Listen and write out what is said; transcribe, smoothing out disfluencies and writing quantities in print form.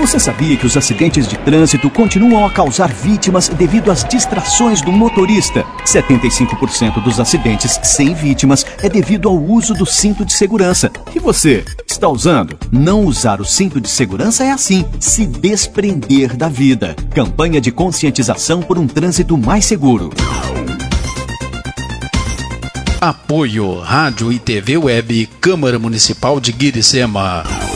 Você sabia que os acidentes de trânsito continuam a causar vítimas devido às distrações do motorista? 75% dos acidentes sem vítimas é devido ao uso do cinto de segurança. E você, está usando? Não usar o cinto de segurança é assim, se desprender da vida. Campanha de conscientização por um trânsito mais seguro. Apoio Rádio e TV Web Câmara Municipal de Guiricema.